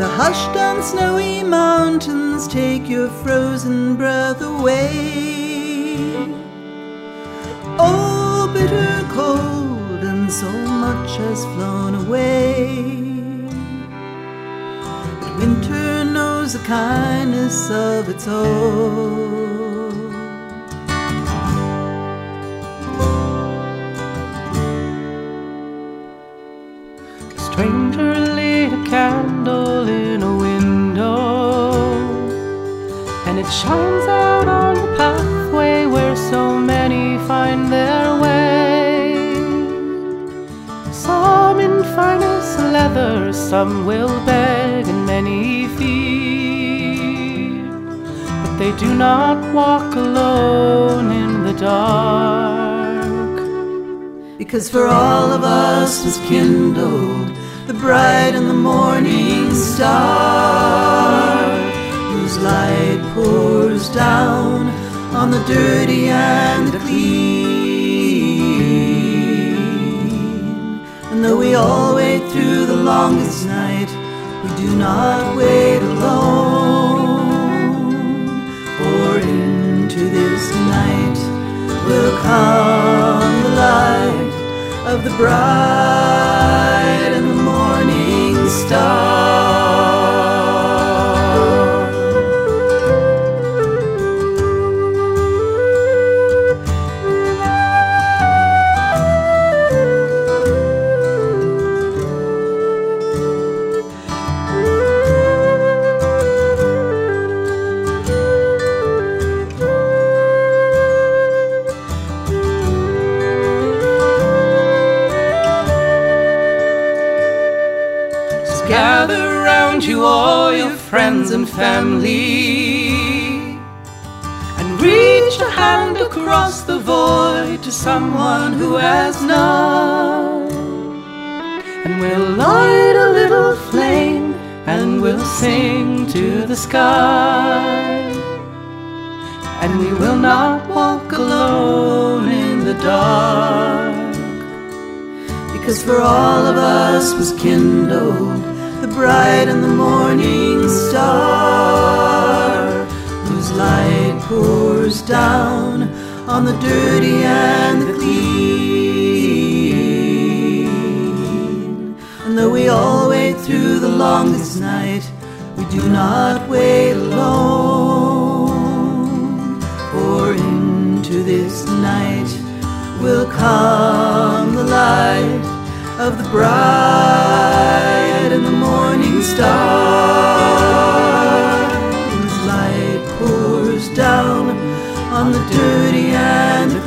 the hushed and snowy mountains take your frozen breath away. Oh, bitter cold, and so much has flown away. But winter knows the kindness of its own. Stranger lit a candle in a window, and it shines out on the pathway where so many find their way. Some in finest leather, some will beg and many fear, but they do not walk alone in the dark. Because for all of us was kindled the bright and the morning star, whose light pours down on the dirty and the clean. And though we all wait through the longest night, we do not wait alone. For into this night will come the light of the bride and the morning star. Gather round you all your friends and family, and reach a hand across the void to someone who has none. And we'll light a little flame, and we'll sing to the sky. And we will not walk alone in the dark. Because for all of us was kindled the bright and the morning star, whose light pours down on the dirty and the clean. And though we all wait through the longest night, we do not wait alone. For into this night will come the light of the bride and the morning star, whose light pours down on the dirty and the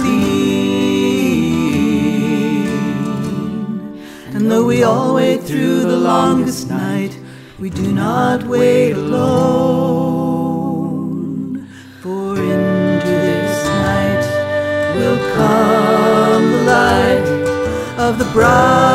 clean. And though we all wait through the longest night, we do not wait alone. For into this night will come the light of the bride